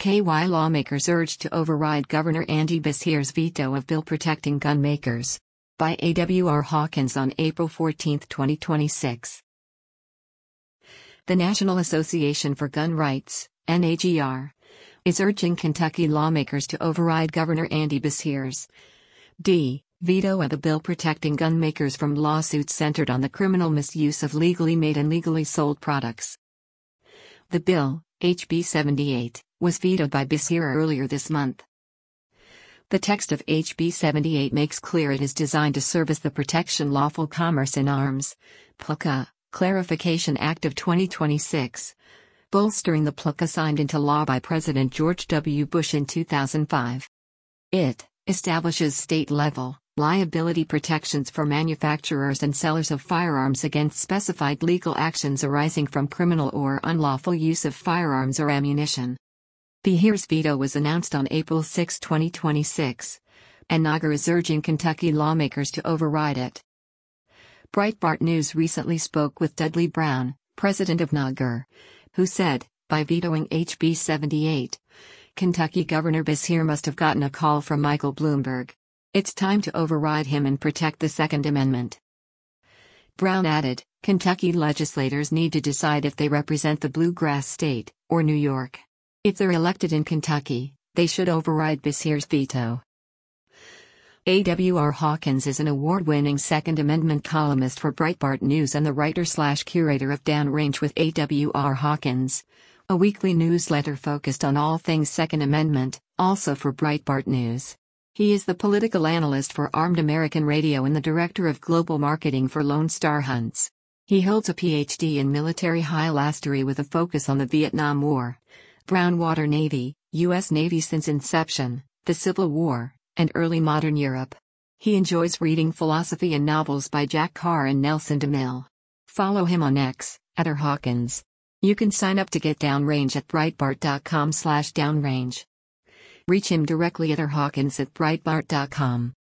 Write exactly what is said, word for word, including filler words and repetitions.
K Y lawmakers urged to override Governor Andy Beshear's veto of bill protecting gun makers. By A W R Hawkins on April fourteenth, twenty twenty-six. The National Association for Gun Rights, N A G R, is urging Kentucky lawmakers to override Governor Andy Beshear's D. veto of the bill protecting gun makers from lawsuits centered on the criminal misuse of legally made and legally sold products. The bill, H B seventy-eight, was vetoed by Beshear earlier this month. The text of H B seventy-eight makes clear it is designed to serve as the Protection Lawful Commerce in Arms (P L C A) Clarification Act of twenty twenty-six, bolstering the P L C A signed into law by President George W. Bush in two thousand five. It establishes state-level liability protections for manufacturers and sellers of firearms against specified legal actions arising from criminal or unlawful use of firearms or ammunition. Beshear's veto was announced on April sixth, twenty twenty-six, and N A G R is urging Kentucky lawmakers to override it. Breitbart News recently spoke with Dudley Brown, president of N A G R, who said, by vetoing H B seventy-eight, Kentucky Governor Beshear must have gotten a call from Michael Bloomberg. It's time to override him and protect the Second Amendment. Brown added, Kentucky legislators need to decide if they represent the bluegrass state, or New York. If they're elected in Kentucky, they should override Beshear's veto. A W R Hawkins is an award-winning Second Amendment columnist for Breitbart News and the writer-slash-curator of Downrange with A W R Hawkins, a weekly newsletter focused on all things Second Amendment, also for Breitbart News. He is the political analyst for Armed American Radio and the director of global marketing for Lone Star Hunts. He holds a P H D in military highlistery with a focus on the Vietnam War, Brownwater Navy, U S Navy since inception, the Civil War, and early modern Europe. He enjoys reading philosophy and novels by Jack Carr and Nelson DeMille. Follow him on X, at R Hawkins. You can sign up to get Downrange at breitbart dot com slash downrange. Reach him directly at R Hawkins at breitbart dot com.